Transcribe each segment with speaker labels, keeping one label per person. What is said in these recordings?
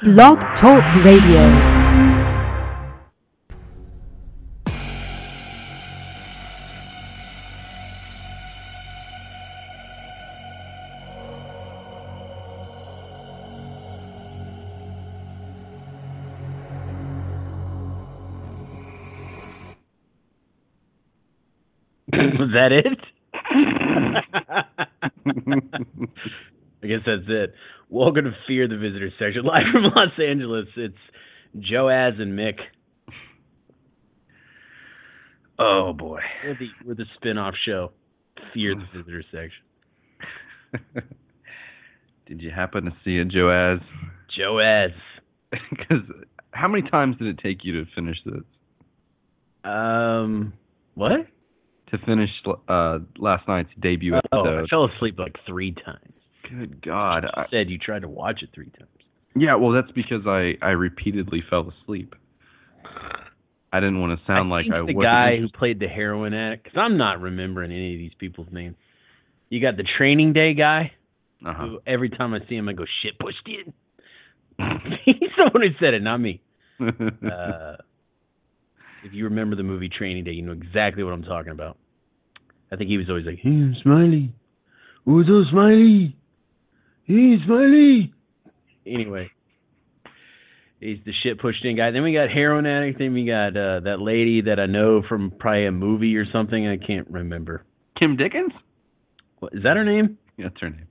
Speaker 1: Blog Talk Radio.
Speaker 2: Was that it? I guess that's it. Welcome to Fear the Visitor section, live from Los Angeles. It's Joaz and Mick. Oh boy, we're the spin-off show, Fear the Visitor section.
Speaker 3: Did you happen to see it, Joaz?
Speaker 2: Joaz.
Speaker 3: Because how many times did it take you to finish this?
Speaker 2: What?
Speaker 3: To finish last night's debut episode.
Speaker 2: Oh, I fell asleep like 3 times.
Speaker 3: Good God.
Speaker 2: You said you tried to watch it 3 times.
Speaker 3: Yeah, well, that's because I repeatedly fell asleep. I didn't want to sound like I wasn't.
Speaker 2: The guy who played the heroin addict, because I'm not remembering any of these people's names. You got the Training Day guy, who every time I see him, I go, shit, pushed in. He's the one who said it, not me. If you remember the movie Training Day, you know exactly what I'm talking about. I think he was always like, hey, Smiley. Who's up, Smiley? Hey, Smiley. Anyway, he's the shit pushed in guy. Then we got heroin addict. Then we got that lady that I know from probably a movie or something. I can't remember.
Speaker 3: Kim Dickens?
Speaker 2: What, is that her name?
Speaker 3: Yeah, that's her name.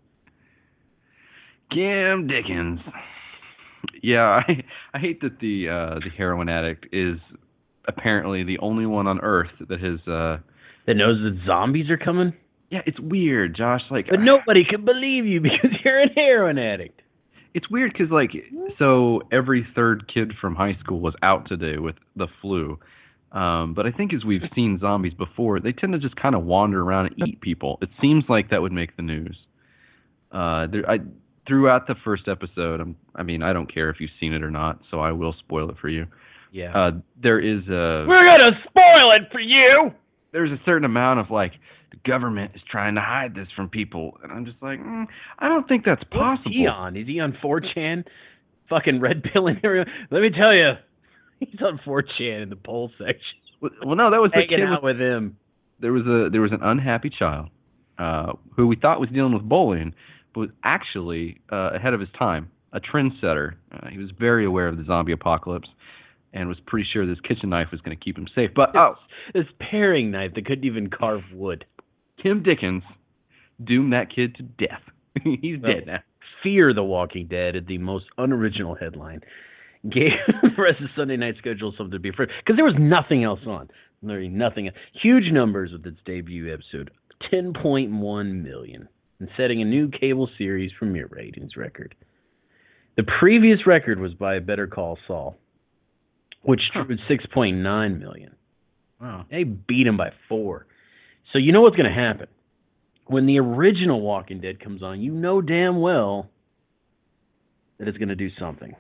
Speaker 3: Kim Dickens. Yeah, I hate that the heroin addict is apparently the only one on Earth that has
Speaker 2: that knows that zombies are coming.
Speaker 3: Yeah, it's weird, Josh. Like,
Speaker 2: but nobody can believe you because you're a heroin addict.
Speaker 3: It's weird because, like, so every third kid from high school was out today with the flu. But I think as we've seen zombies before, they tend to just kind of wander around and eat people. It seems like that would make the news. Throughout the first episode, I mean, I don't care if you've seen it or not, so I will spoil it for you.
Speaker 2: Yeah.
Speaker 3: There is a...
Speaker 2: We're going to spoil it for you!
Speaker 3: There's a certain amount of, like, the government is trying to hide this from people. And I'm just like, I don't think that's possible.
Speaker 2: What's he on? Is he on 4chan? Fucking red pilling everyone? Let me tell you, he's on 4chan in the poll section.
Speaker 3: Well, no, that was the kid
Speaker 2: out with him.
Speaker 3: There was an unhappy child who we thought was dealing with bullying, but was actually ahead of his time, a trendsetter. He was very aware of the zombie apocalypse and was pretty sure this kitchen knife was going to keep him safe. But
Speaker 2: this paring knife that couldn't even carve wood.
Speaker 3: Kim Dickens doomed that kid to death. He's dead now.
Speaker 2: Fear the Walking Dead is the most unoriginal headline. Gave the rest of Sunday night schedule something to be afraid because there was nothing else on. Literally nothing. Huge numbers with its debut episode. 10.1 million. And setting a new cable series premiere ratings record. The previous record was by Better Call Saul, which drew 6.9 million.
Speaker 3: Wow.
Speaker 2: They beat him by 4. So you know what's going to happen. When the original Walking Dead comes on, you know damn well that it's going to do something.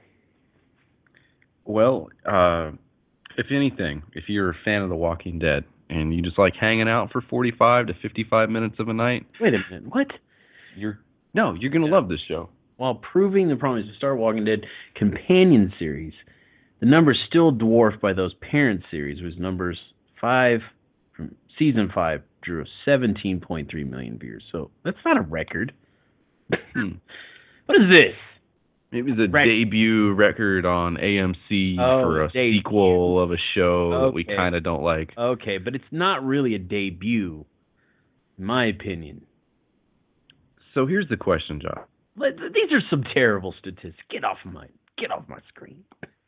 Speaker 3: Well, if anything, if you're a fan of The Walking Dead and you just like hanging out for 45 to 55 minutes of a night...
Speaker 2: Wait a minute, what?
Speaker 3: You're going to love this show.
Speaker 2: While proving the promise to Star Walking Dead companion series, the numbers still dwarfed by those parent series, whose numbers 5 from season 5 drew 17.3 million viewers. So that's not a record. What is this?
Speaker 3: It was a debut record on AMC for a sequel of a show that we kind of don't like.
Speaker 2: Okay, but it's not really a debut, in my opinion.
Speaker 3: So here's the question, John.
Speaker 2: These are some terrible statistics. Get off my screen.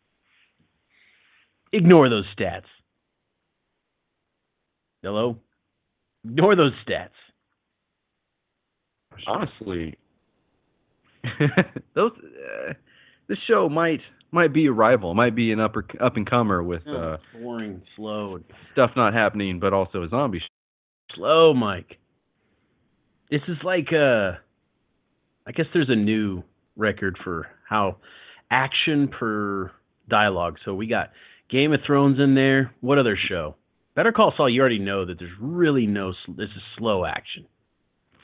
Speaker 2: Ignore those stats. Hello? Ignore those stats.
Speaker 3: Honestly, this show might be a rival, might be an up and comer with
Speaker 2: boring, slow
Speaker 3: stuff not happening, but also a zombie show.
Speaker 2: Slow, Mike. This is like I guess there's a new record for how action per dialogue. So we got Game of Thrones in there. What other show? Better Call Saul, you already know that there's really this is slow action.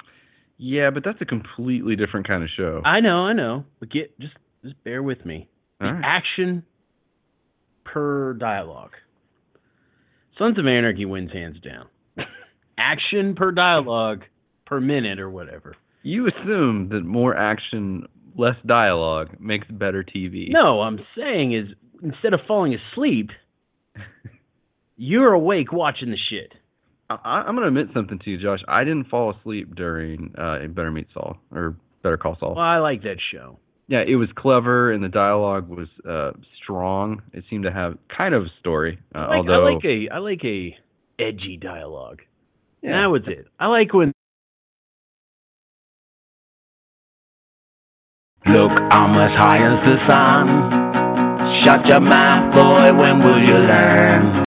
Speaker 3: Yeah, but that's a completely different kind of show.
Speaker 2: I know. But just bear with me. The
Speaker 3: All right.
Speaker 2: action per dialogue. Sons of Anarchy wins hands down. Action per dialogue per minute or whatever.
Speaker 3: You assume that more action, less dialogue makes better TV.
Speaker 2: No, I'm saying is instead of falling asleep, you're awake watching the shit.
Speaker 3: I'm going to admit something to you, Josh. I didn't fall asleep during Better Meet Saul or Better Call Saul.
Speaker 2: Well, I like that show.
Speaker 3: Yeah, it was clever and the dialogue was strong. It seemed to have kind of a story.
Speaker 2: I like a edgy dialogue.
Speaker 3: Yeah.
Speaker 2: That was it. I like when.
Speaker 4: Look, I'm as high as the sun. Shut your mouth, boy, when will you learn?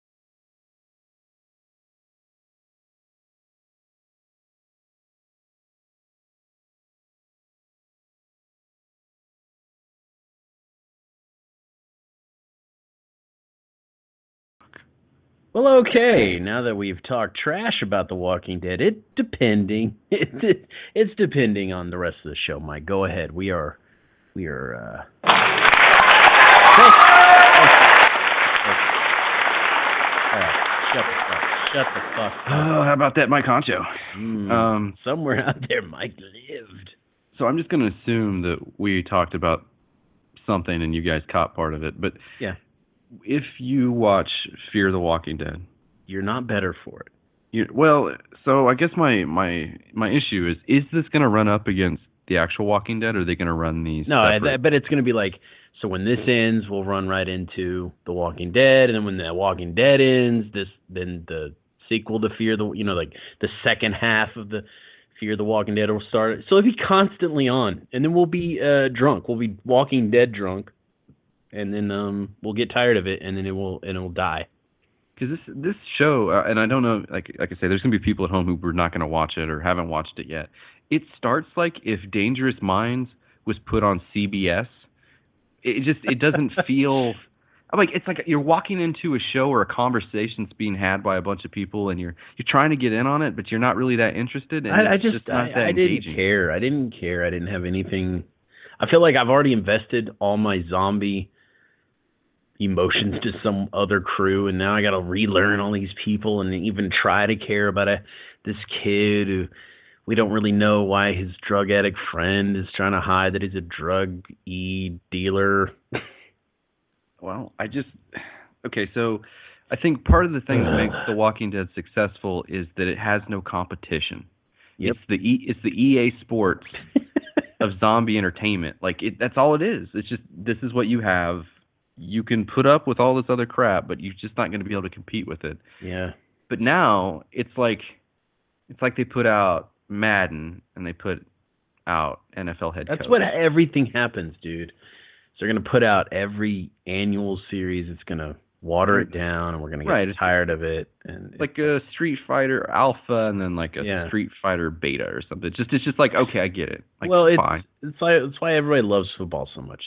Speaker 2: Well, okay. Now that we've talked trash about The Walking Dead, it's depending on the rest of the show. Mike, go ahead. We are. All right, shut the fuck up.
Speaker 3: Oh, how about that, Mike Honcho?
Speaker 2: Somewhere out there, Mike lived.
Speaker 3: So I'm just going to assume that we talked about something and you guys caught part of it. But
Speaker 2: yeah,
Speaker 3: if you watch Fear the Walking Dead,
Speaker 2: you're not better for it.
Speaker 3: So I guess my issue is this going to run up against the actual Walking Dead, or are they going to run these?
Speaker 2: No,
Speaker 3: separate?
Speaker 2: but it's going to be like, so when this ends, we'll run right into The Walking Dead, and then when The Walking Dead ends, then the sequel to Fear the, like the second half of the Fear the Walking Dead will start. So it'll be constantly on, and then we'll be drunk. We'll be Walking Dead drunk, and then we'll get tired of it, and then it will die.
Speaker 3: Because this show, and I don't know, like I say, there's going to be people at home who are not going to watch it or haven't watched it yet. It starts like if Dangerous Minds was put on CBS. It doesn't feel like it's like you're walking into a show or a conversation's being had by a bunch of people, and you're trying to get in on it, but you're not really that interested. And
Speaker 2: I
Speaker 3: didn't
Speaker 2: care. I didn't have anything. I feel like I've already invested all my zombie emotions to some other crew, and now I got to relearn all these people and even try to care about this kid who we don't really know why his drug addict friend is trying to hide that he's a drug dealer.
Speaker 3: Well, so I think part of the thing that makes The Walking Dead successful is that it has no competition.
Speaker 2: Yep.
Speaker 3: It's the EA Sports of zombie entertainment. That's all it is. It's just, this is what you have. You can put up with all this other crap, but you're just not going to be able to compete with it.
Speaker 2: Yeah.
Speaker 3: But now it's like they put out Madden and they put out NFL head coach.
Speaker 2: That's what everything happens, dude. So they're going to put out every annual series. It's going to water it down, and we're going to get tired of it. And
Speaker 3: like a Street Fighter Alpha, and then like a Street Fighter Beta or something. It's just like, okay, I get it. Like,
Speaker 2: well,
Speaker 3: fine.
Speaker 2: It's why everybody loves football so much.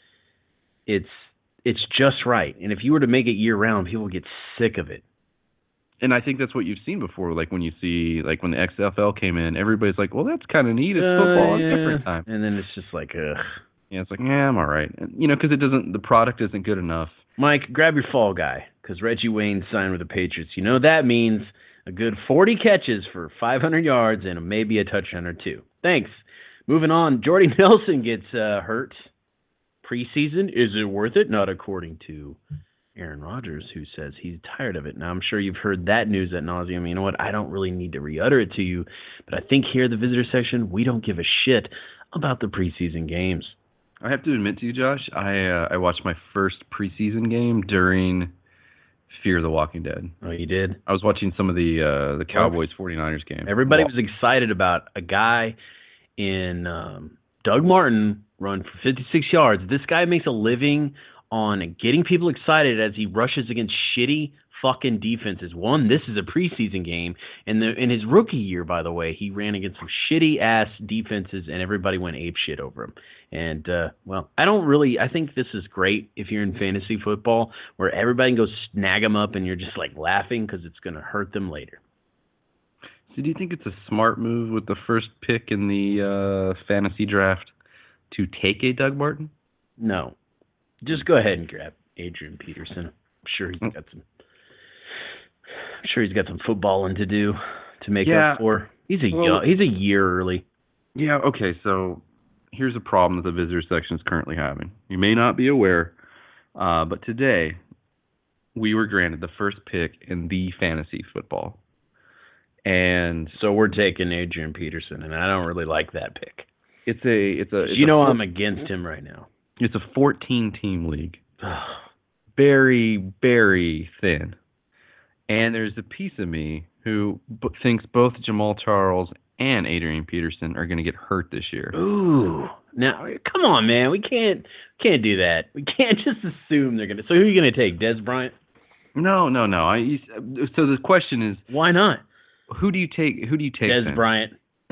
Speaker 2: It's just right. And if you were to make it year round, people get sick of it.
Speaker 3: And I think that's what you've seen before. Like when you see, like when the XFL came in, everybody's like, well, that's kind of neat. It's football. It's different time.
Speaker 2: And then it's just like, ugh.
Speaker 3: Yeah, it's like, yeah, I'm all right. And, because the product isn't good enough.
Speaker 2: Mike, grab your fall guy, because Reggie Wayne signed with the Patriots. You know that means a good 40 catches for 500 yards and maybe a touchdown or two. Thanks. Moving on, Jordy Nelson gets hurt. Preseason, is it worth it? Not according to Aaron Rodgers, who says he's tired of it. Now, I'm sure you've heard that news ad nauseum. You know what? I don't really need to re-utter it to you, but I think here at the visitor section, we don't give a shit about the preseason games.
Speaker 3: I have to admit to you, Josh, I watched my first preseason game during Fear the Walking Dead.
Speaker 2: Oh, you did?
Speaker 3: I was watching some of the Cowboys 49ers game.
Speaker 2: Everybody was excited about a guy in Doug Martin run for 56 yards. This guy makes a living on getting people excited as he rushes against shitty fucking defenses. One, this is a preseason game, and in his rookie year, by the way, he ran against some shitty ass defenses, and everybody went apeshit over him. And I think this is great if you're in fantasy football, where everybody can go snag them up, and you're just like laughing because it's going to hurt them later.
Speaker 3: So, do you think it's a smart move with the first pick in the fantasy draft to take a Doug Martin?
Speaker 2: No. Just go ahead and grab Adrian Peterson. I'm sure he's got some. I'm sure he's got some footballing to do to make up for. He's a year early.
Speaker 3: Yeah. Okay. So here's a problem that the visitor section is currently having. You may not be aware, but today we were granted the first pick in the fantasy football, and
Speaker 2: so we're taking Adrian Peterson, and I don't really like that pick.
Speaker 3: It's
Speaker 2: I'm against him right now.
Speaker 3: It's a 14-team league, very, very thin, and there's a piece of me who thinks both Jamal Charles and Adrian Peterson are going to get hurt this year.
Speaker 2: Ooh, now come on, man, we can't do that. We can't just assume they're going to. So who are you going to take, Dez Bryant?
Speaker 3: No. So the question is,
Speaker 2: why not?
Speaker 3: Who do you take?
Speaker 2: Dez
Speaker 3: then?
Speaker 2: Bryant.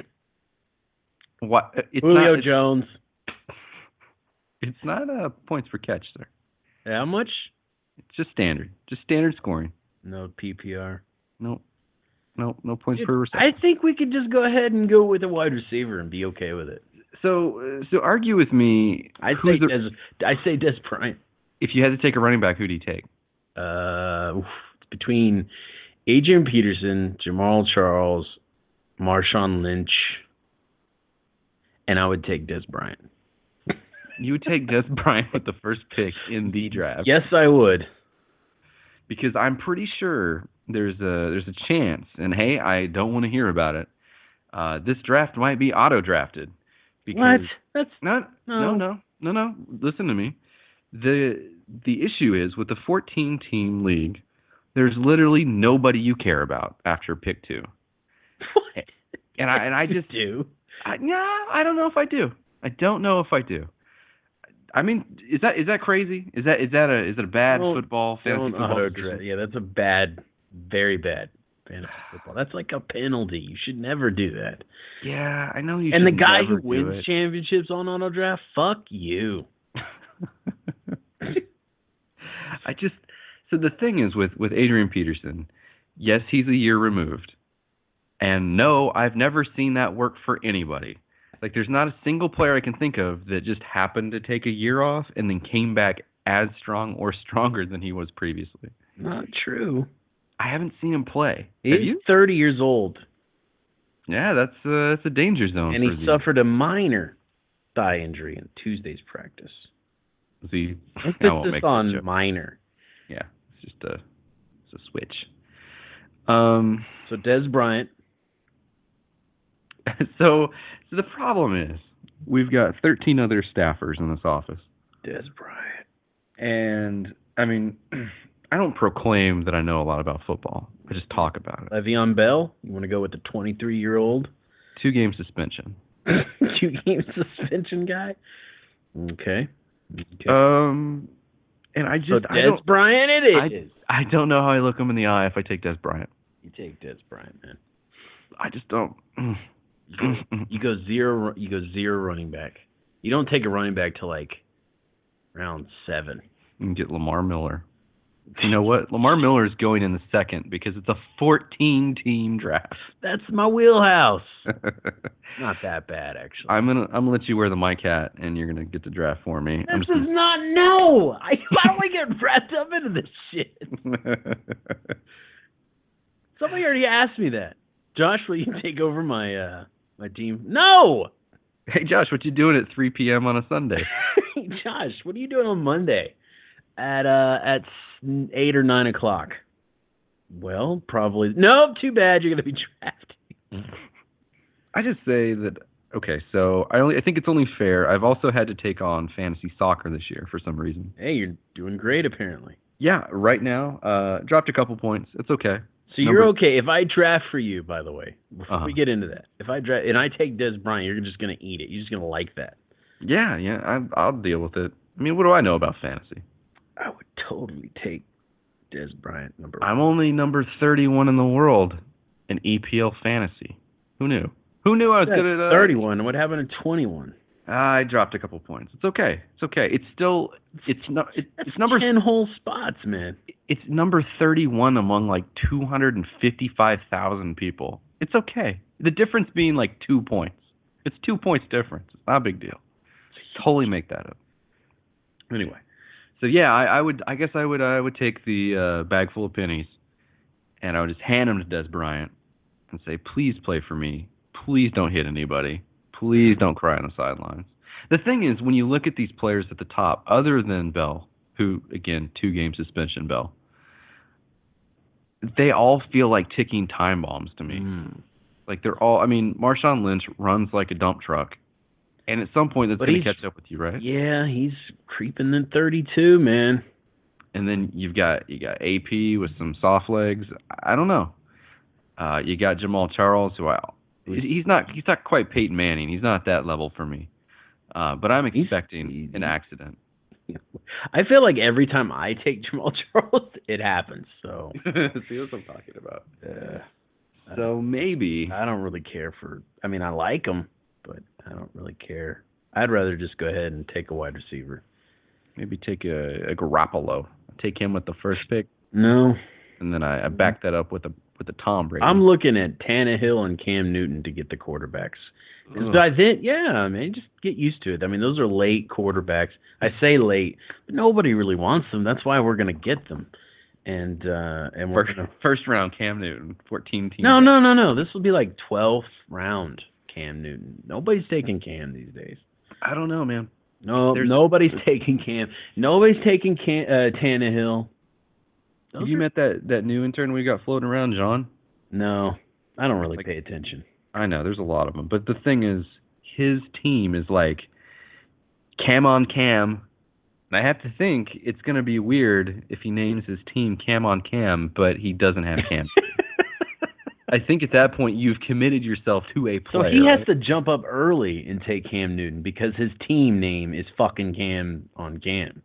Speaker 3: What?
Speaker 2: Julio Jones.
Speaker 3: It's not points per catch, sir.
Speaker 2: How much?
Speaker 3: It's just standard scoring.
Speaker 2: No PPR.
Speaker 3: No points per reception.
Speaker 2: I think we could just go ahead and go with a wide receiver and be okay with it.
Speaker 3: So argue with me.
Speaker 2: I say Dez Bryant.
Speaker 3: If you had to take a running back, who do you take?
Speaker 2: It's between Adrian Peterson, Jamal Charles, Marshawn Lynch, and I would take Dez Bryant.
Speaker 3: You would take Dez Bryant with the first pick in the draft?
Speaker 2: Yes, I would.
Speaker 3: Because I'm pretty sure there's a chance, and hey, I don't want to hear about it. This draft might be auto-drafted.
Speaker 2: What?
Speaker 3: That's no. Listen to me. The issue is with the 14-team league, there's literally nobody you care about after pick 2.
Speaker 2: What?
Speaker 3: And I just
Speaker 2: do.
Speaker 3: I don't know if I do. I don't know if I do. I mean, is that crazy? Is it a bad football fantasy football?
Speaker 2: Yeah, that's a bad, very bad fantasy football. That's like a penalty. You should never do that.
Speaker 3: Yeah, I know you.
Speaker 2: And
Speaker 3: should
Speaker 2: the guy
Speaker 3: never
Speaker 2: who wins championships on auto draft, fuck you.
Speaker 3: So the thing is with Adrian Peterson, yes, he's a year removed, and no, I've never seen that work for anybody. Like, there's not a single player I can think of that just happened to take a year off and then came back as strong or stronger than he was previously.
Speaker 2: Not true.
Speaker 3: I haven't seen him play.
Speaker 2: He's 30 years old.
Speaker 3: Yeah, that's a danger zone.
Speaker 2: And he suffered a minor thigh injury in Tuesday's practice.
Speaker 3: See,
Speaker 2: emphasis on minor.
Speaker 3: Yeah, it's just a switch.
Speaker 2: So Dez Bryant.
Speaker 3: So the problem is we've got 13 other staffers in this office.
Speaker 2: Dez Bryant.
Speaker 3: And, I mean, I don't proclaim that I know a lot about football. I just talk about it.
Speaker 2: Le'Veon Bell? You want to go with the 23-year-old?
Speaker 3: 2-game suspension.
Speaker 2: 2-game suspension guy? Okay.
Speaker 3: And I just...
Speaker 2: So Dez Bryant it is.
Speaker 3: I don't know how I look him in the eye if I take Dez Bryant.
Speaker 2: You take Dez Bryant, man.
Speaker 3: I just don't...
Speaker 2: You go zero running back. You don't take a running back till like round 7.
Speaker 3: You can get Lamar Miller. You know what? Lamar Miller is going in the second because it's a 14-team draft.
Speaker 2: That's my wheelhouse. Not that bad, actually.
Speaker 3: I'm gonna let you wear the mic hat, and you're gonna get the draft for me.
Speaker 2: Why don't I get wrapped up into this shit? Somebody already asked me that. Josh, will you take over my team? No!
Speaker 3: Hey, Josh, what you doing at 3 p.m. on a Sunday?
Speaker 2: Hey, Josh, what are you doing on Monday at 8 or 9 o'clock? Well, probably. Nope, too bad. You're going to be drafting.
Speaker 3: I just say that, okay, so I think it's only fair. I've also had to take on fantasy soccer this year for some reason.
Speaker 2: Hey, you're doing great, apparently.
Speaker 3: Yeah, right now, dropped a couple points. It's okay.
Speaker 2: So you're okay. If I draft for you, by the way, before we get into that, if I draft and I take Dez Bryant, you're just going to eat it. You're just going to like that.
Speaker 3: Yeah, I'll deal with it. I mean, what do I know about fantasy?
Speaker 2: I would totally take Dez Bryant, number 1.
Speaker 3: I'm only number 31 in the world in EPL fantasy. Who knew? Who knew I was good at
Speaker 2: 31? What happened to 21?
Speaker 3: I dropped a couple points. It's okay. It's still number
Speaker 2: 10 whole spots, man.
Speaker 3: It's number 31 among like 255,000 people. It's okay. The difference being like 2 points. It's 2 points difference. It's not a big deal. Totally make that up. Anyway, So yeah, I guess I would take the bag full of pennies, and I would just hand them to Des Bryant and say, please play for me. Please don't hit anybody. Please don't cry on the sidelines. The thing is, when you look at these players at the top, other than Bell, who, again, 2-game suspension Bell, they all feel like ticking time bombs to me. Like they're all, I mean, Marshawn Lynch runs like a dump truck. And at some point, that's going to catch up with you, right?
Speaker 2: Yeah, he's creeping in 32, man.
Speaker 3: And then you got AP with some soft legs. I don't know. You got Jamal Charles, who he's not quite Peyton Manning. He's not that level for me. But I'm expecting an accident.
Speaker 2: I feel like every time I take Jamal Charles, it happens. So
Speaker 3: see what I'm talking about. So maybe
Speaker 2: I don't really care for. I mean, I like him, but I don't really care. I'd rather just go ahead and take a wide receiver.
Speaker 3: Maybe take a Garoppolo. Take him with the first pick.
Speaker 2: No.
Speaker 3: And then I back that up with a Tom Brady.
Speaker 2: I'm looking at Tannehill and Cam Newton to get the quarterbacks. So I think, yeah, man, just get used to it. I mean, those are late quarterbacks. I say late, but nobody really wants them. That's why we're going to get them. And we're
Speaker 3: first round Cam Newton, 14 teams.
Speaker 2: No. This will be like 12th round Cam Newton. Nobody's taking Cam these days.
Speaker 3: I don't know, man.
Speaker 2: No, nobody's taking Cam. Nobody's taking Tannehill.
Speaker 3: Have you met that new intern we got floating around, John?
Speaker 2: No, I don't really pay attention.
Speaker 3: I know, there's a lot of them. But the thing is, his team is like Cam on Cam. And I have to think it's going to be weird if he names his team Cam on Cam, but he doesn't have Cam. I think at that point you've committed yourself to a player.
Speaker 2: So he has to jump up early and take Cam Newton because his team name is fucking Cam on Cam.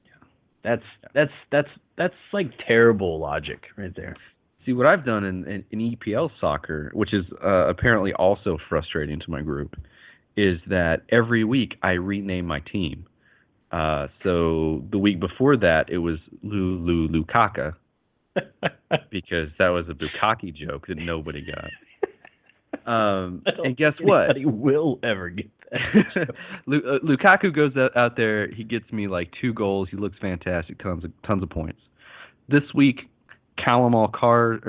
Speaker 2: That's like terrible logic right there.
Speaker 3: See, what I've done in EPL soccer, which is apparently also frustrating to my group, is that every week I rename my team. So the week before that, it was Lukaku, because that was a Bukkake joke that nobody got. And guess what?
Speaker 2: Nobody will ever get that.
Speaker 3: Lukaku goes out there. He gets me like 2 goals. He looks fantastic. Tons of points. This week, Callum All-Card's,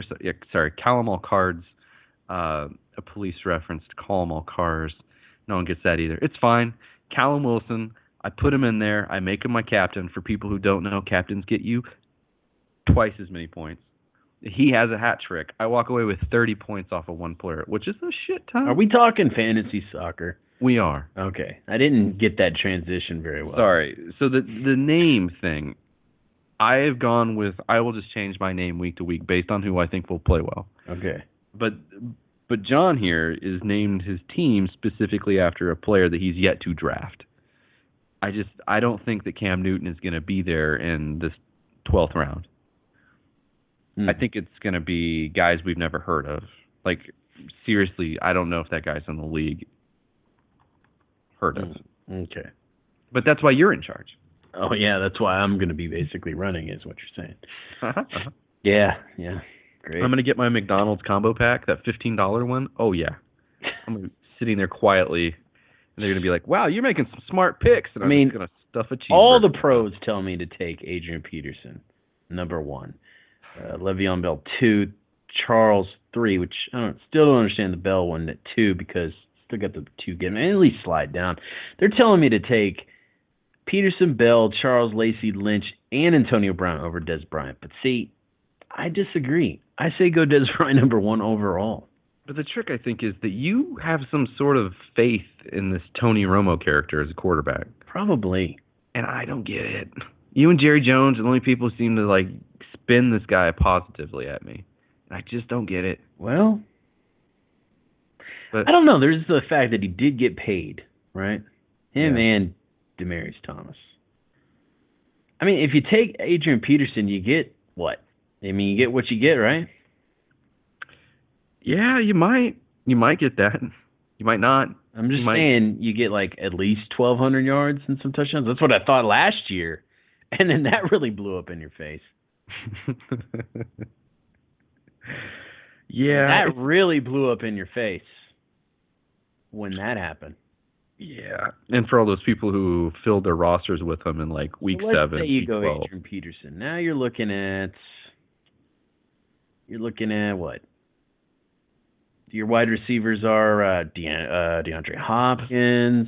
Speaker 3: a police reference to Callum All-Cars. No one gets that either. It's fine. Callum Wilson, I put him in there. I make him my captain. For people who don't know, captains get you twice as many points. He has a hat trick. I walk away with 30 points off of one player, which is a shit ton.
Speaker 2: Are we talking fantasy soccer?
Speaker 3: We are.
Speaker 2: Okay. I didn't get that transition very well.
Speaker 3: Sorry. So the name thing, I have gone with, I will just change my name week to week based on who I think will play well.
Speaker 2: Okay.
Speaker 3: But John here is named his team specifically after a player that he's yet to draft. I don't think that Cam Newton is going to be there in this 12th round. I think it's going to be guys we've never heard of. Like, seriously, I don't know if that guy's in the league heard of.
Speaker 2: Okay.
Speaker 3: But that's why you're in charge.
Speaker 2: Oh, yeah, that's why I'm going to be basically running, is what you're saying. Yeah, great.
Speaker 3: I'm going to get my McDonald's combo pack, that $15 one. Oh, yeah. I'm going to be sitting there quietly, and they're going to be like, wow, you're making some smart picks. And I'm just going to stuff a cheeseburger.
Speaker 2: All the pros tell me to take Adrian Peterson, number 1. Le'Veon Bell 2, Charles 3, which I still don't understand the Bell one at 2 because still got the 2 game. At least slide down. They're telling me to take Peterson, Bell, Charles, Lacey, Lynch, and Antonio Brown over Des Bryant. But see, I disagree. I say go Des Bryant number 1 overall.
Speaker 3: But the trick, I think, is that you have some sort of faith in this Tony Romo character as a quarterback.
Speaker 2: Probably.
Speaker 3: And I don't get it. You and Jerry Jones are the only people who seem to, like, spin this guy positively at me. I just don't get it.
Speaker 2: Well, I don't know. There's the fact that he did get paid, right? Him and Demaryius Thomas. I mean, if you take Adrian Peterson, you get what? I mean, you get what you get, right?
Speaker 3: Yeah, you might. You might get that. You might not.
Speaker 2: I'm just saying you get like at least 1,200 yards and some touchdowns. That's what I thought last year. And then that really blew up in your face.
Speaker 3: Yeah.
Speaker 2: That really blew up in your face when that happened.
Speaker 3: Yeah, and for all those people who filled their rosters with him in like week
Speaker 2: Let's
Speaker 3: 7,
Speaker 2: say you
Speaker 3: week
Speaker 2: go
Speaker 3: 12.
Speaker 2: Adrian Peterson. Now you're looking at what? Your wide receivers are DeAndre Hopkins.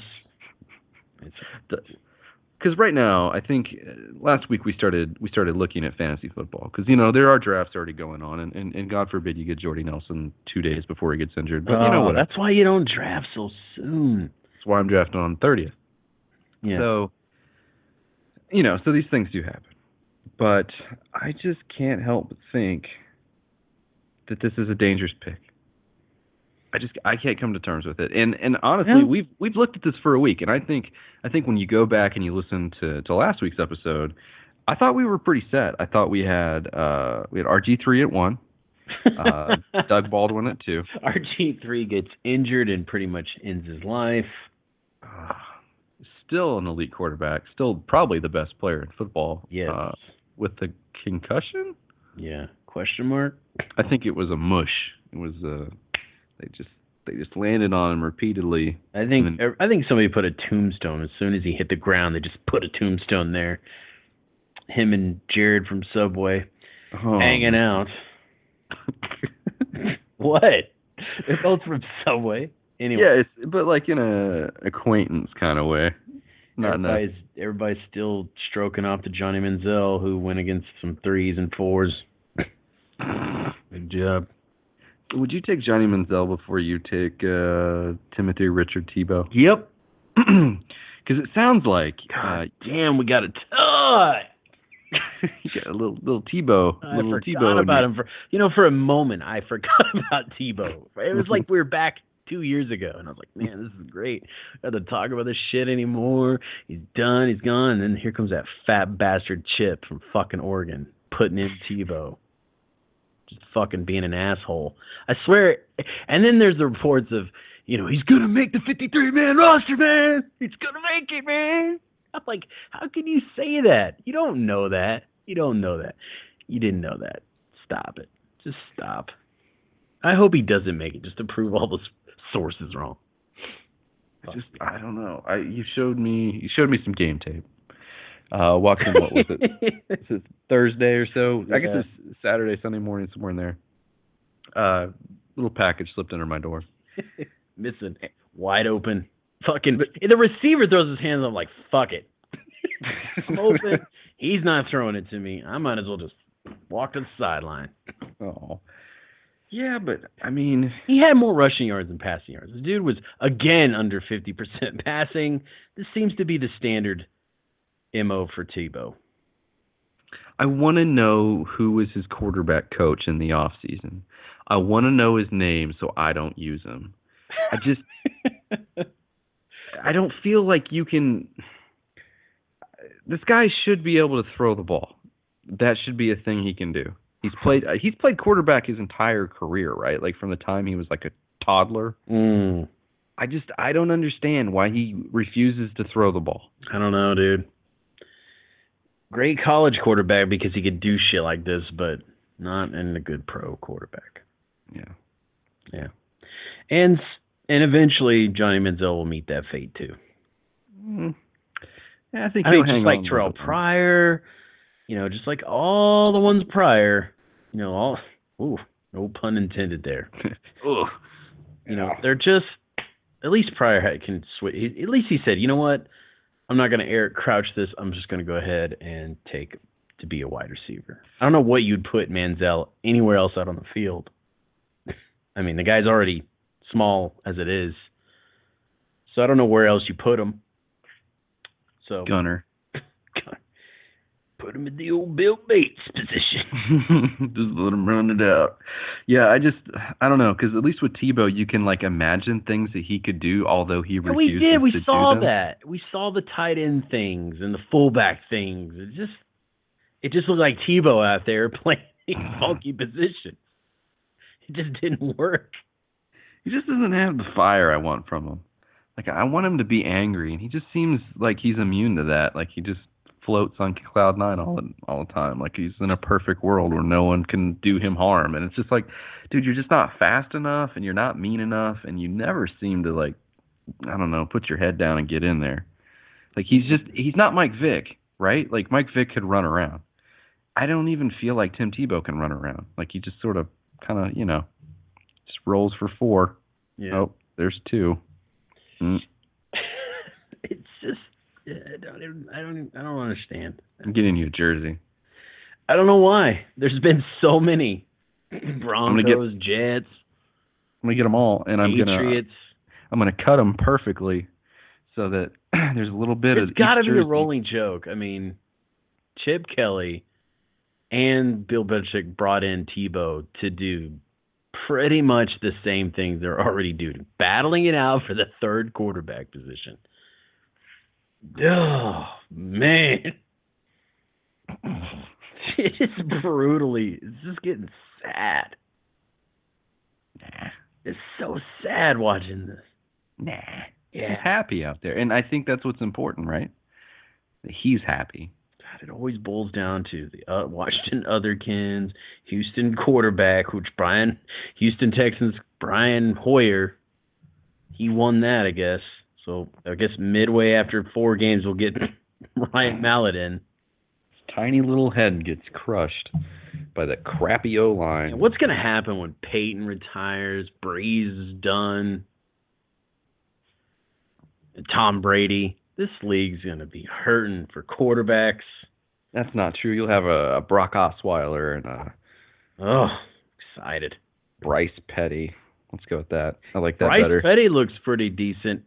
Speaker 3: Because right now, I think last week we started looking at fantasy football because there are drafts already going on, and God forbid you get Jordy Nelson 2 days before he gets injured. But what?
Speaker 2: That's why you don't draft so soon.
Speaker 3: That's why I'm drafting on the 30th.
Speaker 2: Yeah.
Speaker 3: So so these things do happen, but I just can't help but think that this is a dangerous pick. I can't come to terms with it. And honestly, we've looked at this for a week, and I think when you go back and you listen to last week's episode, I thought we were pretty set. I thought we had RG3 at 1, Doug Baldwin at 2.
Speaker 2: RG3 gets injured and pretty much ends his life.
Speaker 3: Still an elite quarterback, still probably the best player in football.
Speaker 2: Yes.
Speaker 3: With the concussion?
Speaker 2: Yeah. Question mark?
Speaker 3: I think it was a mush. It was they just landed on him repeatedly.
Speaker 2: I think somebody put a tombstone as soon as he hit the ground. They just put a tombstone there. Him and Jared from Subway hanging out. What? They're both from Subway. Anyway.
Speaker 3: Yeah, but like in a acquaintance kind of way.
Speaker 2: Everybody's still stroking off to Johnny Manziel, who went against some 3s and 4s. Good job.
Speaker 3: Would you take Johnny Manziel before you take Timothy Richard Tebow?
Speaker 2: Yep.
Speaker 3: Because it sounds like
Speaker 2: damn, we got a ton.
Speaker 3: You got a little Tebow.
Speaker 2: I forgot about him for a moment. I forgot about Tebow. It was like we were back 2 years ago, and I was like, man, this is great. I don't have to talk about this shit anymore. He's done. He's gone. And then here comes that fat bastard Chip from fucking Oregon putting in Tebow. Just fucking being an asshole. I swear. And then there's the reports of, he's going to make the 53-man roster, man. He's going to make it, man. I'm like, how can you say that? You don't know that. You don't know that. You didn't know that. Stop it. Just stop. I hope he doesn't make it just to prove all those sources wrong.
Speaker 3: I don't know. You showed me some game tape. Watching, what was it? It's Thursday or so. Yeah. I guess it's Saturday, Sunday morning, somewhere in there. Little package slipped under my door.
Speaker 2: Missing, wide open. Fucking, the receiver throws his hands up like, fuck it. I'm open. He's not throwing it to me. I might as well just walk to the sideline.
Speaker 3: Oh. Yeah, but, I mean...
Speaker 2: He had more rushing yards than passing yards. The dude was, again, under 50% passing. This seems to be the standard MO for Tebow.
Speaker 3: I want to know who was his quarterback coach in the offseason. I want to know his name so I don't use him. I don't feel like you can... This guy should be able to throw the ball. That should be a thing he can do. He's played quarterback his entire career, right? Like from the time he was like a toddler. I don't understand why he refuses to throw the ball.
Speaker 2: I don't know, dude. Great college quarterback because he could do shit like this, but not in a good pro quarterback. Yeah. And eventually Johnny Manziel will meet that fate too.
Speaker 3: Yeah, I think
Speaker 2: just like Terrell Pryor, just like all the ones prior, no pun intended there. They're just, at least Pryor can switch. At least he said, you know what? I'm not going to Eric Crouch this. I'm just going to go ahead and take to be a wide receiver. I don't know what you'd put Manziel anywhere else out on the field. I mean, the guy's already small as it is. So I don't know where else you put him. So
Speaker 3: Gunner.
Speaker 2: Put him in the old Bill Bates position.
Speaker 3: Just let him run it out. Yeah, I don't know, because at least with Tebow, you can like imagine things that he could do, although he refuses to do them.
Speaker 2: We saw that. We saw the tight end things and the fullback things. It just looked like Tebow out there playing funky positions. It just didn't work.
Speaker 3: He just doesn't have the fire I want from him. Like, I want him to be angry, and he just seems like he's immune to that. Like, he just floats on cloud nine all the time. Like, he's in a perfect world where no one can do him harm. And it's just like, dude, you're just not fast enough, and you're not mean enough, and you never seem to, like, I don't know, put your head down and get in there. Like he's not Mike Vick, right? Like Mike Vick could run around. I don't even feel like Tim Tebow can run around. Like he just sort of kind of, just rolls for 4.
Speaker 2: Yeah.
Speaker 3: Oh, there's 2.
Speaker 2: It's just I don't understand.
Speaker 3: I'm getting you a jersey.
Speaker 2: I don't know why. There's been so many Broncos, Jets.
Speaker 3: I'm gonna get them all, and
Speaker 2: Patriots.
Speaker 3: I'm gonna cut them perfectly so that there's a little bit of.
Speaker 2: It's got to be
Speaker 3: jersey.
Speaker 2: a rolling joke. I mean, Chip Kelly and Bill Belichick brought in Tebow to do pretty much the same thing they're already doing, battling it out for the third quarterback position. Oh, man. It's just getting sad.
Speaker 3: Nah.
Speaker 2: It's so sad watching this.
Speaker 3: Nah.
Speaker 2: Yeah.
Speaker 3: He's happy out there, and I think that's what's important, right? That he's happy.
Speaker 2: God, it always boils down to the Washington Otherkins, Houston quarterback, Houston Texans, Brian Hoyer. He won that, I guess. So I guess midway after 4 games, we'll get Ryan Mallett in.
Speaker 3: His tiny little head gets crushed by that crappy O-line.
Speaker 2: And what's going to happen when Peyton retires, Breeze is done, and Tom Brady? This league's going to be hurting for quarterbacks.
Speaker 3: That's not true. You'll have a Brock Osweiler and a
Speaker 2: Oh, excited.
Speaker 3: Bryce Petty. Let's go with that. I like that
Speaker 2: Bryce
Speaker 3: better.
Speaker 2: Petty looks pretty decent.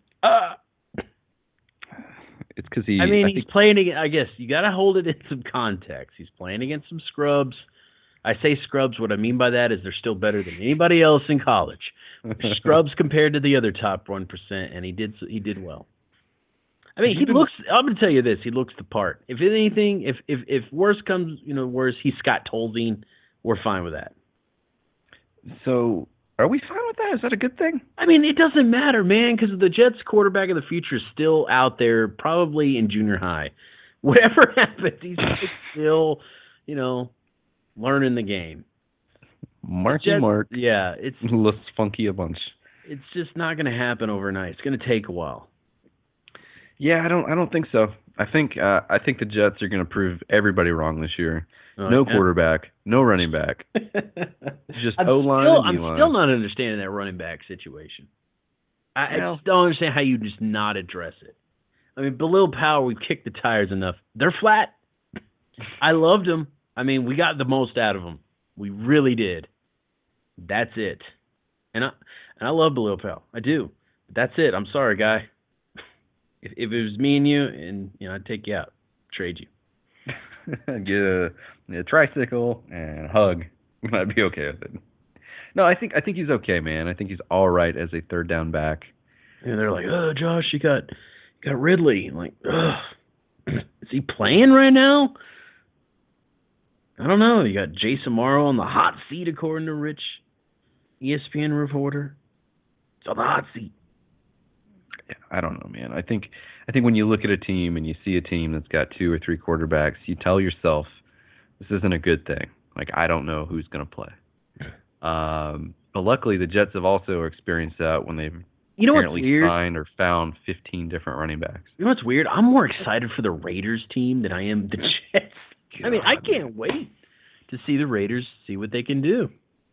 Speaker 3: It's because
Speaker 2: he's playing against, I guess you got to hold it in some context. He's playing against some scrubs. I say scrubs. What I mean by that is they're still better than anybody else in college. Scrubs compared to the other top 1%, and he did well. I mean, I'm going to tell you this. He looks the part. If anything, if worse comes, worse, he's Scott Tolzien. We're fine with that.
Speaker 3: So, are we fine with that? Is that a good thing?
Speaker 2: I mean, it doesn't matter, man, because the Jets quarterback of the future is still out there, probably in junior high. Whatever happens, he's still, learning the game.
Speaker 3: Mark.
Speaker 2: Yeah, it's
Speaker 3: looks funky a bunch.
Speaker 2: It's just not going to happen overnight. It's going to take a while.
Speaker 3: Yeah, I don't think so. I think the Jets are going to prove everybody wrong this year. No quarterback, no running back. Just O-line and D-line.
Speaker 2: I'm still not understanding that running back situation. I just don't understand how you just not address it. I mean, Bilal Powell, we've kicked the tires enough. They're flat. I loved them. I mean, we got the most out of them. We really did. That's it. And I love Bilal Powell. I do. But that's it. I'm sorry, guy. If it was me and you, and I'd take you out, trade you.
Speaker 3: Get a tricycle and a hug. I'd be okay with it. No, I think he's okay, man. I think he's all right as a third down back.
Speaker 2: And they're like, "Oh, Josh, you got Ridley." I'm like, ugh. Is he playing right now? I don't know. You got Jason Morrow on the hot seat, according to Rich, ESPN reporter. It's on the hot seat.
Speaker 3: Yeah, I don't know, man. I think when you look at a team and you see a team that's got 2 or 3 quarterbacks, you tell yourself, this isn't a good thing. Like, I don't know who's going to play. But luckily, the Jets have also experienced that when they've apparently signed or found 15 different running backs.
Speaker 2: You know what's weird? I'm more excited for the Raiders team than I am the Jets. I mean, I can't wait to see the Raiders, see what they can do.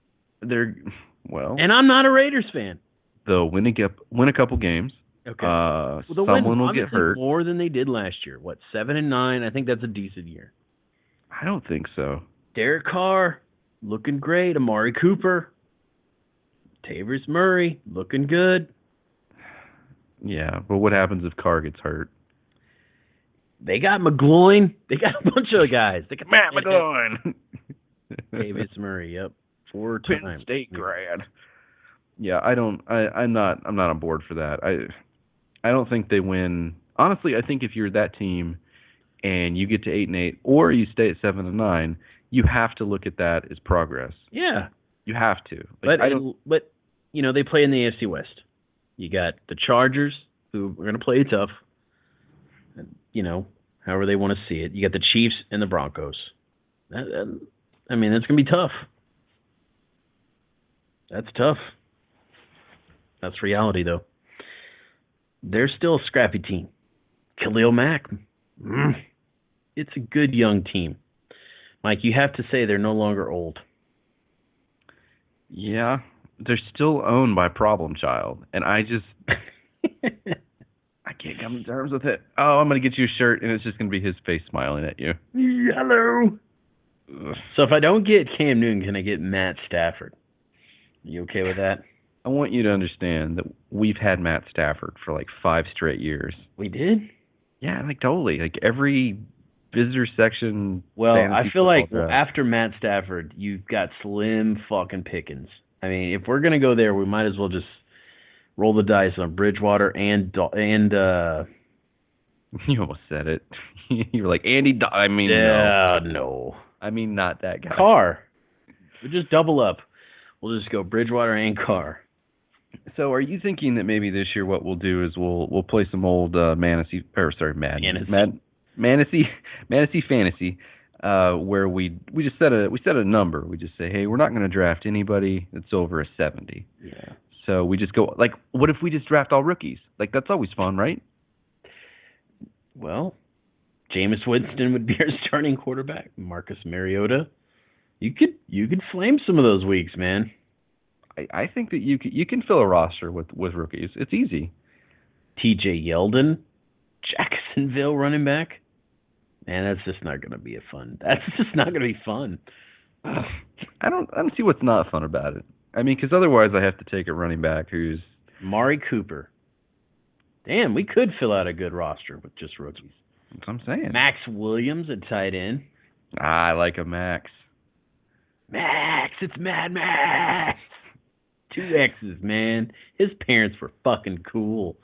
Speaker 2: And I'm not a Raiders fan.
Speaker 3: They'll win a couple games.
Speaker 2: Okay.
Speaker 3: Someone will get hurt.
Speaker 2: More than they did last year. What, 7-9? I think that's a decent year.
Speaker 3: I don't think so.
Speaker 2: Derek Carr, looking great. Amari Cooper. Tavis Murray, looking good.
Speaker 3: Yeah, but what happens if Carr gets hurt?
Speaker 2: They got McGloin. They got a bunch of guys. They got
Speaker 3: Matt McGloin.
Speaker 2: Tavis Murray, yep. 4
Speaker 3: Penn
Speaker 2: times.
Speaker 3: State grad. Yeah, I'm not on board for that. I don't think they win. Honestly, I think if you're that team and you get to 8-8 or you stay at 7-9, you have to look at that as progress.
Speaker 2: Yeah.
Speaker 3: You have to.
Speaker 2: But they play in the AFC West. You got the Chargers, who are going to play tough. However they want to see it. You got the Chiefs and the Broncos. That's going to be tough. That's tough. That's reality, though. they're still a scrappy team. Khalil Mack, it's a good young team. Mike, you have to say they're no longer old.
Speaker 3: Yeah, they're still owned by Problem Child, and I just I can't come to terms with it. Oh, I'm gonna get you a shirt, and it's just gonna be his face smiling at you.
Speaker 2: Hello. So if I don't get Cam Newton, can I get Matt Stafford? You okay with that?
Speaker 3: I want you to understand that we've had Matt Stafford for like 5 straight years.
Speaker 2: We did?
Speaker 3: Yeah, like totally. Like every visitor section.
Speaker 2: Well, I
Speaker 3: fantasy
Speaker 2: feel like
Speaker 3: football draft.
Speaker 2: after Matt Stafford, you've got slim fucking pickings. I mean, if we're gonna go there, we might as well just roll the dice on Bridgewater and
Speaker 3: You almost said it. You're like Andy. I mean,
Speaker 2: no.
Speaker 3: I mean, not that guy.
Speaker 2: Carr. We'll just double up. We'll just go Bridgewater and Carr.
Speaker 3: So, are you thinking that maybe this year what we'll do is we'll play some old Fantasy, where we just set a number. We just say, hey, we're not going to draft anybody that's over a 70.
Speaker 2: Yeah.
Speaker 3: So we just go like, what if we just draft all rookies? Like that's always fun, right?
Speaker 2: Well, Jameis Winston would be our starting quarterback. Marcus Mariota. You could flame some of those weeks, man.
Speaker 3: I think that you can fill a roster with rookies. It's easy.
Speaker 2: T.J. Yeldon, Jacksonville running back. Man, that's just not going to be fun. That's just not going to be fun.
Speaker 3: I don't see what's not fun about it. I mean, because otherwise I have to take a running back who's
Speaker 2: Mari Cooper. Damn, we could fill out a good roster with just rookies.
Speaker 3: That's what I'm saying.
Speaker 2: Max Williams at tight end.
Speaker 3: I like a Max.
Speaker 2: Max, it's Mad Max. 2 X's, man. His parents were fucking cool.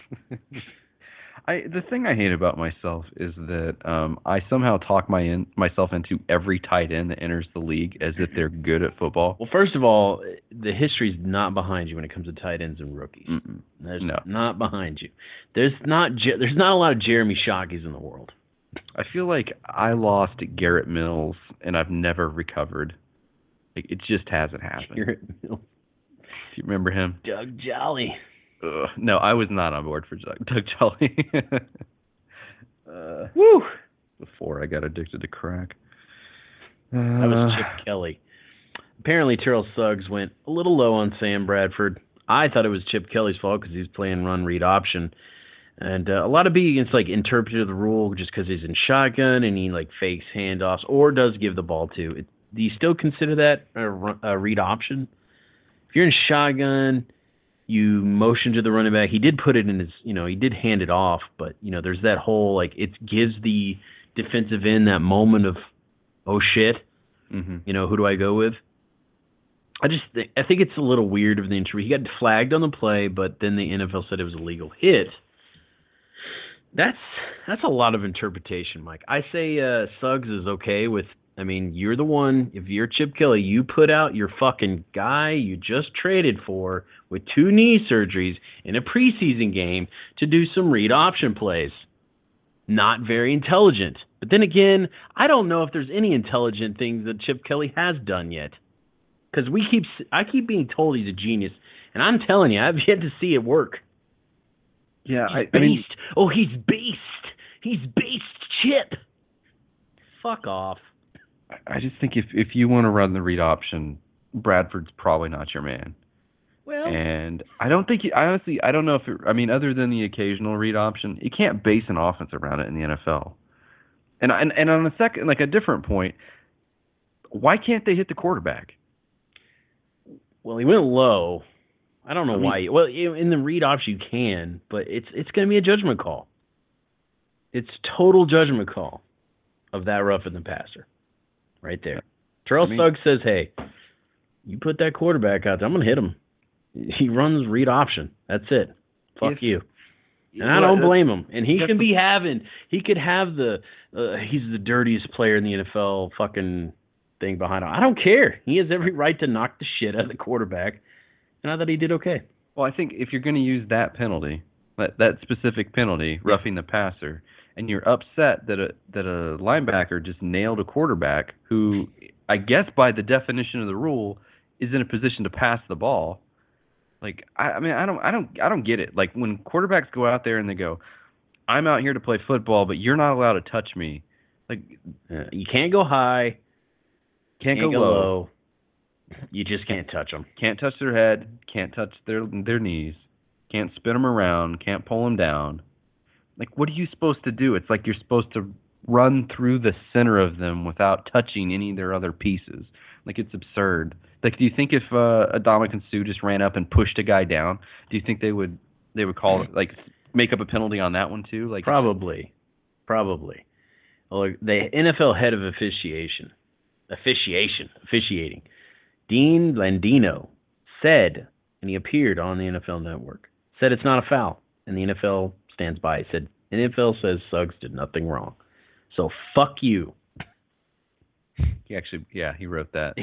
Speaker 3: The thing I hate about myself is that I somehow talk myself into every tight end that enters the league as if they're good at football.
Speaker 2: Well, first of all, the history's not behind you when it comes to tight ends and rookies. There's not behind you. There's not a lot of Jeremy Shockeys in the world.
Speaker 3: I feel like I lost Garrett Mills and I've never recovered. Like, it just hasn't happened.
Speaker 2: Garrett Mills.
Speaker 3: Do you remember him?
Speaker 2: Doug Jolly.
Speaker 3: No, I was not on board for Doug Jolly.
Speaker 2: Woo!
Speaker 3: Before I got addicted to crack.
Speaker 2: That was Chip Kelly. Apparently, Terrell Suggs went a little low on Sam Bradford. I thought it was Chip Kelly's fault because he's playing run read option. And a lot of B against interpreted the rule just because he's in shotgun and he fakes handoffs or does give the ball to. Do you still consider that a read option? If you're in shotgun, you motion to the running back. He did put it in his, he did hand it off, but, there's that whole, it gives the defensive end that moment of, oh, shit, who do I go with? I think it's a little weird of the interview. He got flagged on the play, but then the NFL said it was a legal hit. That's a lot of interpretation, Mike. I say Suggs is okay with, you're the one, if you're Chip Kelly, you put out your fucking guy you just traded for with 2 knee surgeries in a preseason game to do some read option plays. Not very intelligent. But then again, I don't know if there's any intelligent things that Chip Kelly has done yet. Because I keep being told he's a genius, and I'm telling you, I've yet to see it work.
Speaker 3: Yeah,
Speaker 2: he's beast. He's beast. He's beast Chip. Fuck off.
Speaker 3: I just think if you want to run the read option, Bradford's probably not your man.
Speaker 2: Well,
Speaker 3: and I don't think I don't know if other than the occasional read option, you can't base an offense around it in the NFL. And on a second, a different point, why can't they hit the quarterback?
Speaker 2: Well, he went low. I don't know why. Well, in the read option you can, but it's going to be a judgment call. It's total judgment call of that roughing the passer. Right there. Terrell Suggs says, hey, you put that quarterback out there, I'm going to hit him. He runs read option. That's it. Fuck you. And I don't blame him. And he could have he's the dirtiest player in the NFL fucking thing behind him. I don't care. He has every right to knock the shit out of the quarterback. And I thought he did okay.
Speaker 3: Well, I think if you're going to use that penalty, that specific penalty, roughing the passer, and you're upset that a linebacker just nailed a quarterback who, I guess by the definition of the rule, is in a position to pass the ball, Like, I mean, I don't get it. Like, when quarterbacks go out there and they go, I'm out here to play football, but you're not allowed to touch me. Like,
Speaker 2: you can't go high,
Speaker 3: can't go low.
Speaker 2: You just can't touch them.
Speaker 3: Can't touch their head. Can't touch their knees. Can't spin them around. Can't pull them down. Like, what are you supposed to do? It's like you're supposed to run through the center of them without touching any of their other pieces. Like, it's absurd. Like, do you think if Ndamukong Suh just ran up and pushed a guy down, do you think they would call it, like, make up a penalty on that one too? Like,
Speaker 2: probably. Well, the NFL head of officiating, Dean Blandino, said, and he appeared on the NFL Network, said it's not a foul, and the NFL stands by. He said, NFL says Suggs did nothing wrong. So fuck you.
Speaker 3: He wrote that.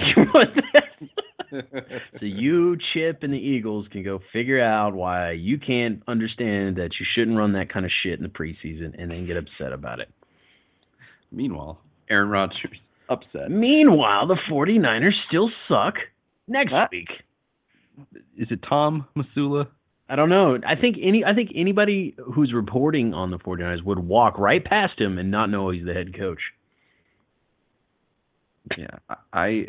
Speaker 2: So you, Chip, and the Eagles can go figure out why you can't understand that you shouldn't run that kind of shit in the preseason and then get upset about it.
Speaker 3: Meanwhile, Aaron Rodgers upset.
Speaker 2: Meanwhile, the 49ers still suck next week.
Speaker 3: Is it Tom Masula?
Speaker 2: I don't know. I think anybody who's reporting on the 49ers would walk right past him and not know he's the head coach.
Speaker 3: Yeah,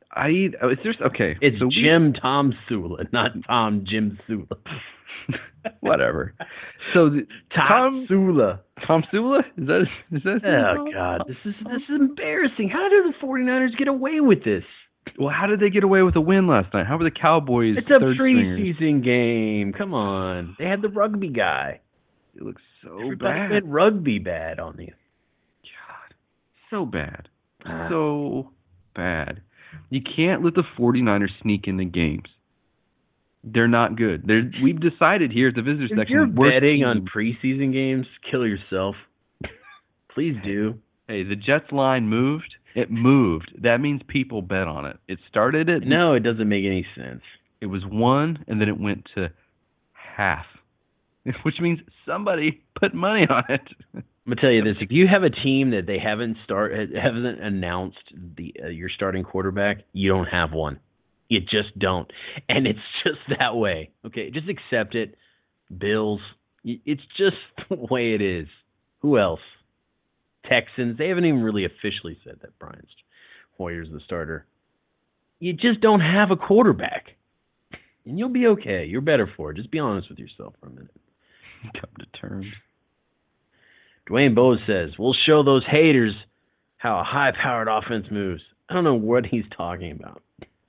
Speaker 3: It's
Speaker 2: Jim Tom Sula, not Tom Jim Sula.
Speaker 3: Whatever. So
Speaker 2: Tom Sula.
Speaker 3: Tom Sula? Is that?
Speaker 2: Oh God, this is embarrassing. How did the 49ers get away with this?
Speaker 3: Well, how did they get away with a win last night? How were the Cowboys?
Speaker 2: It's a preseason game. Come on, they had the rugby guy.
Speaker 3: It looks so
Speaker 2: Everybody
Speaker 3: bad.
Speaker 2: went rugby bad on you.
Speaker 3: God, so bad. So bad. You can't let the 49ers sneak in the games. They're not good. We've decided here at the visitor section.
Speaker 2: If you're betting on preseason games, kill yourself. Please do.
Speaker 3: Hey, the Jets line moved. It moved. That means people bet on it. It started at...
Speaker 2: No, it doesn't make any sense.
Speaker 3: It was 1, and then it went to half, which means somebody put money on it.
Speaker 2: I'm gonna tell you this: if you have a team that they haven't announced your starting quarterback, you don't have one. You just don't, and it's just that way. Okay, just accept it. Bills, it's just the way it is. Who else? Texans. They haven't even really officially said that Brian Hoyer's the starter. You just don't have a quarterback, and you'll be okay. You're better for it. Just be honest with yourself for a minute.
Speaker 3: Come to terms.
Speaker 2: Dwayne Bowes says, we'll show those haters how a high-powered offense moves. I don't know what he's talking about.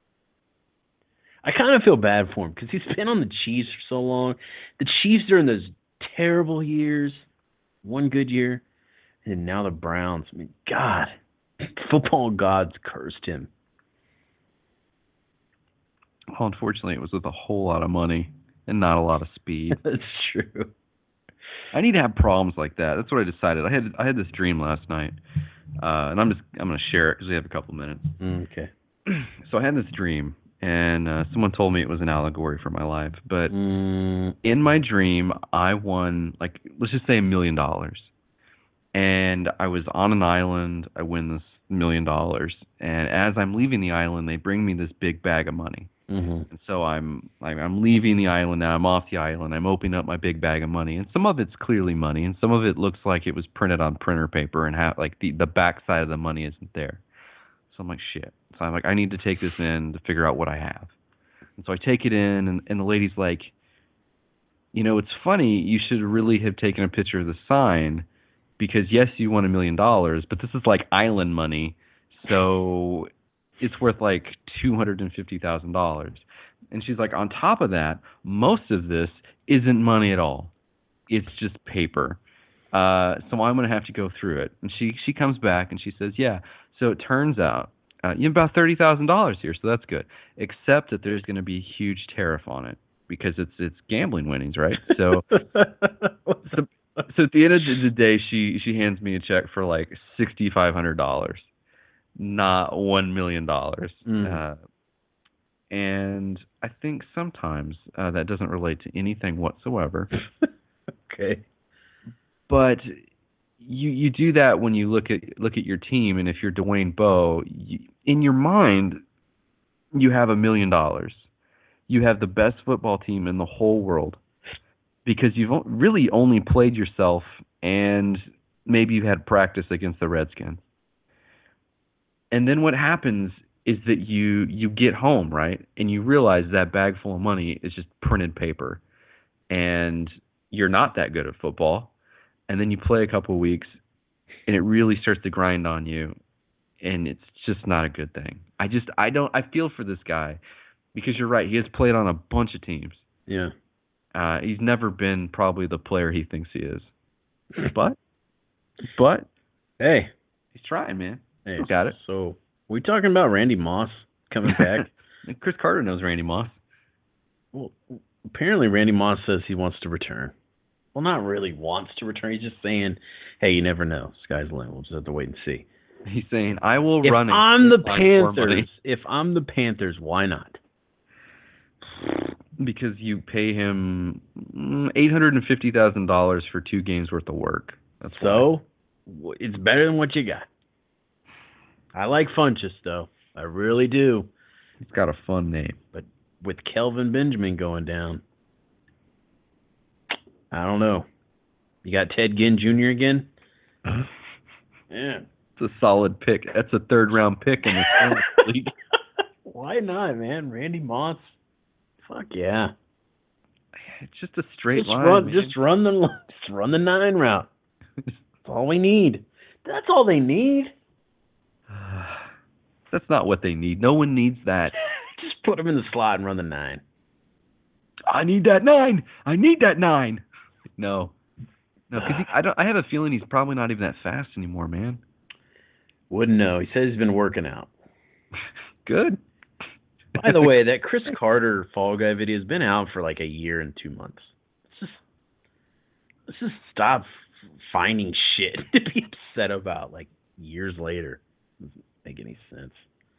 Speaker 2: I kind of feel bad for him because he's been on the Chiefs for so long. The Chiefs during those terrible years, one good year, and now the Browns. I mean, God, football gods cursed him.
Speaker 3: Well, unfortunately, it was with a whole lot of money and not a lot of speed.
Speaker 2: That's true.
Speaker 3: I need to have problems like that. That's what I decided. I had this dream last night, and I'm going to share it because we have a couple minutes.
Speaker 2: Okay.
Speaker 3: So I had this dream, and someone told me it was an allegory for my life. But in my dream, I won, like, let's just say $1 million. And I was on an island. I win this $1 million. And as I'm leaving the island, they bring me this big bag of money.
Speaker 2: Mm-hmm.
Speaker 3: And so I'm leaving the island now. I'm off the island. I'm opening up my big bag of money, and some of it's clearly money, and some of it looks like it was printed on printer paper, and like the back side of the money isn't there. So I'm like, shit. So I'm like, I need to take this in to figure out what I have. And so I take it in, and the lady's like, you know, it's funny. You should really have taken a picture of the sign because yes, you won $1 million, but this is like island money, so it's worth like $250,000. And she's like, on top of that, most of this isn't money at all. It's just paper. So I'm going to have to go through it. And she comes back and she says, yeah, so it turns out you have about $30,000 here, so that's good. Except that there's going to be a huge tariff on it because it's gambling winnings, right? So so at the end of the day, she hands me a check for like $6,500. Not $1 million. And I think sometimes that doesn't relate to anything whatsoever.
Speaker 2: Okay.
Speaker 3: But you do that when you look at your team, and if you're Dwayne Bowe, in your mind, you have $1 million. you have the best football team in the whole world because you've really only played yourself and maybe you had practice against the Redskins. And then what happens is that you get home, right? And you realize that bag full of money is just printed paper. And you're not that good at football. And then you play a couple of weeks and it really starts to grind on you. And it's just not a good thing. I feel for this guy because you're right. He has played on a bunch of teams.
Speaker 2: Yeah.
Speaker 3: He's never been probably the player he thinks he is. But
Speaker 2: hey,
Speaker 3: he's trying, man.
Speaker 2: Hey,
Speaker 3: got it.
Speaker 2: So, we talking about Randy Moss coming back?
Speaker 3: And Chris Carter knows Randy Moss.
Speaker 2: Well, apparently Randy Moss says he wants to return. Well, not really wants to return. He's just saying, hey, you never know. Sky's the limit. We'll just have to wait and see.
Speaker 3: He's saying, I will
Speaker 2: If
Speaker 3: run.
Speaker 2: I'm the Panthers, why not?
Speaker 3: Because you pay him $850,000 for 2 games worth of work. That's
Speaker 2: so why. It's better than what you got. I like Funchess, though. I really do.
Speaker 3: He's got a fun name.
Speaker 2: But with Kelvin Benjamin going down, I don't know. You got Ted Ginn Jr. again? Yeah.
Speaker 3: It's a solid pick. That's a 3rd-round pick in the league.
Speaker 2: Why not, man? Randy Moss. Fuck yeah.
Speaker 3: It's just a straight line.
Speaker 2: Just run the 9 route. That's all we need. That's all they need.
Speaker 3: That's not what they need. No one needs that.
Speaker 2: Just put them in the slot and run the 9.
Speaker 3: I need that 9. I need that 9. No, because I have a feeling he's probably not even that fast anymore, man.
Speaker 2: Wouldn't know. He says he's been working out.
Speaker 3: Good.
Speaker 2: By the way, that Chris Carter Fall Guy video has been out for like a year and 2 months. Let's just stop finding shit to be upset about like years later. Doesn't make any sense.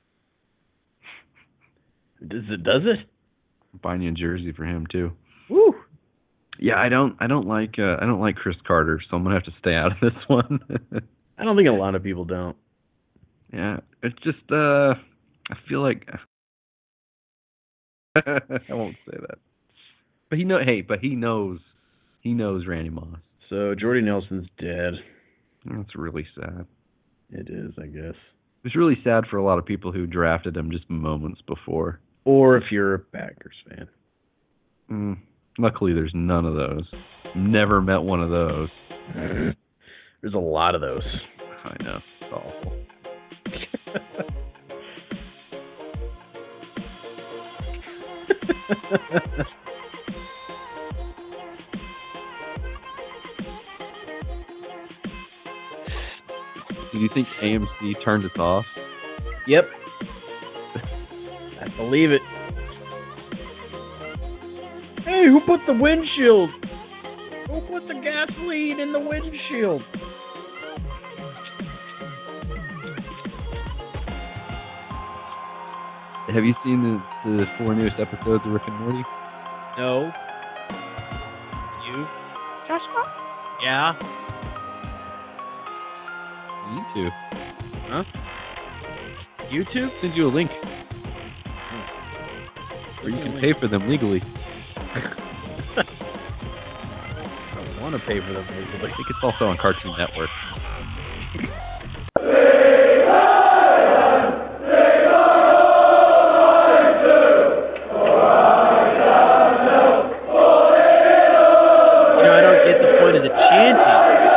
Speaker 2: Does it?
Speaker 3: I'm buying you a jersey for him too.
Speaker 2: Woo.
Speaker 3: Yeah, I don't like Chris Carter, so I'm gonna have to stay out of this one.
Speaker 2: I don't think a lot of people don't.
Speaker 3: Yeah, it's just I feel like I won't say that. But he knows Randy Moss.
Speaker 2: So Jordy Nelson's dead.
Speaker 3: That's really sad.
Speaker 2: It is, I guess.
Speaker 3: It's really sad for a lot of people who drafted him just moments before.
Speaker 2: Or if you're a Packers fan.
Speaker 3: Luckily, there's none of those. Never met one of those.
Speaker 2: There's a lot of those.
Speaker 3: I know. It's awful. Do you think AMC turned us off?
Speaker 2: Yep. I believe it. Hey, who put the windshield? Who put the gasoline in the windshield?
Speaker 3: Have you seen the 4 newest episodes of Rick and Morty?
Speaker 2: No. You?
Speaker 1: Joshua?
Speaker 2: Yeah.
Speaker 3: YouTube.
Speaker 2: Huh? YouTube?
Speaker 3: Send you a link. Or you can pay for them legally.
Speaker 2: I don't want to pay for them legally.
Speaker 3: I think it's also on Cartoon Network.
Speaker 2: I don't get the point of the chanting.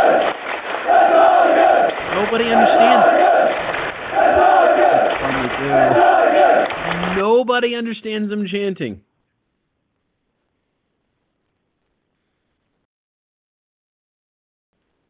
Speaker 2: Nobody understands. Nobody understands them chanting.